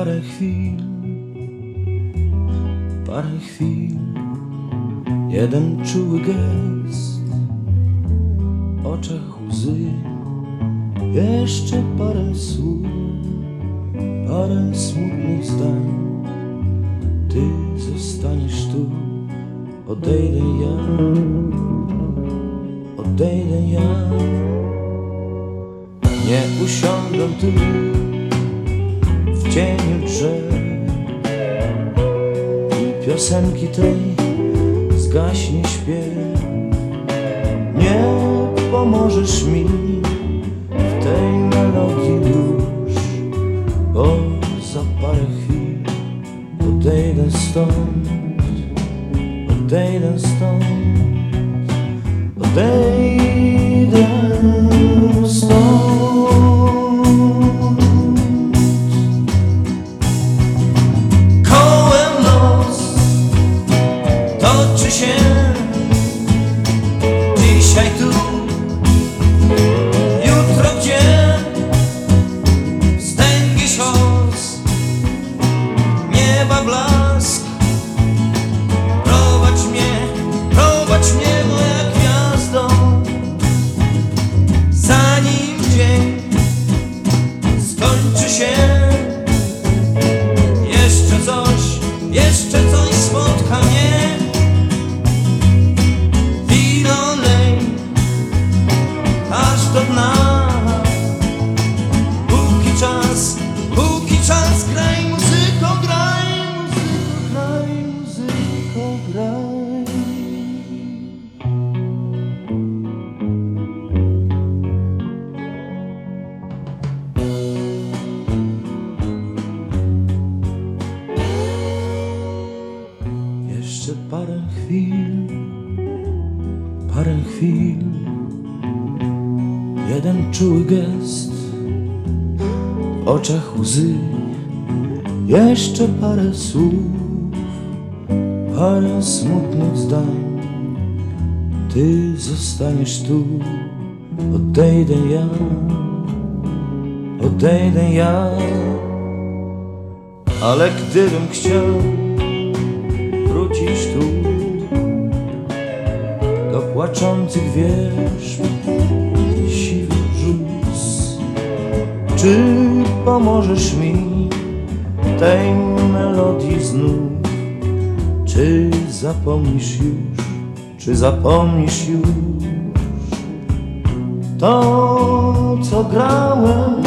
parę chwil, jeden czuły gest, w oczach łzy, jeszcze parę słów, parę smutnych zdań. Ty zostaniesz tu, odejdę ja. Nie usiądę tu w cieniu drzew i piosenki tej zgaśnie śpiew. Nie pomożesz mi w tej melodii już, bo za parę chwil odejdę stąd, odejdę stąd. Kołem los toczy się dzisiaj tu, jutro gdzie wstęgi szos, nieba blask. Prowadź mnie moja gwiazdo, zanim dzień skończy się. Jeszcze coś spotka mnie. Wino lej aż do dna. Póki czas, graj muzyko, graj muzyko, graj. Jeszcze parę chwil, jeden czuły gest, w oczach łzy, jeszcze parę słów, parę smutnych zdań. Ty zostaniesz tu, odejdę ja. Ale gdybym chciał wrócić tu do płaczących wierzb i siwych brzus, czy pomożesz mi tej melodii znów? Czy zapomnisz już to, co grałem